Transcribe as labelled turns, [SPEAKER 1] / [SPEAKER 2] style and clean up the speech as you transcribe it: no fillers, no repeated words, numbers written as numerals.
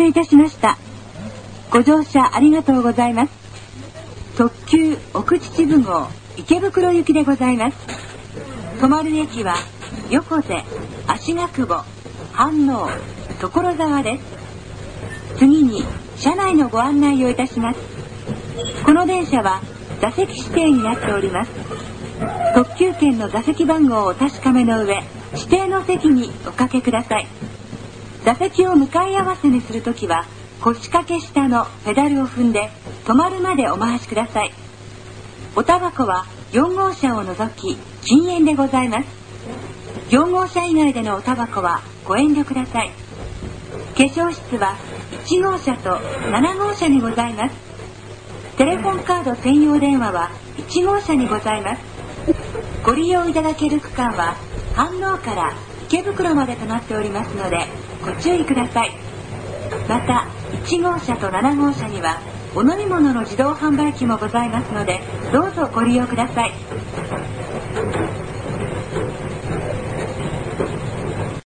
[SPEAKER 1] いたしました。ご乗車ありがとうございます。特急奥秩父号池袋行きでございます。止まる駅は横瀬、芦ヶ久保、飯能、所沢です。次に車内のご案内をいたします。この電車は座席指定になっております。特急券の座席番号をお確かめの上、指定の席におかけください。座席を向かい合わせにするときは腰掛け下のペダルを踏んで止まるまでお回しください。おタバコは4号車を除き禁煙でございます。4号車以外でのおタバコはご遠慮ください。化粧室は1号車と7号車にございます。テレフォンカード専用電話は1号車にございます。ご利用いただける区間は飯能から池袋までとなっておりますのでご注意ください。また1号車と7号車にはお飲み物の自動販売機もございますのでどうぞご利用ください。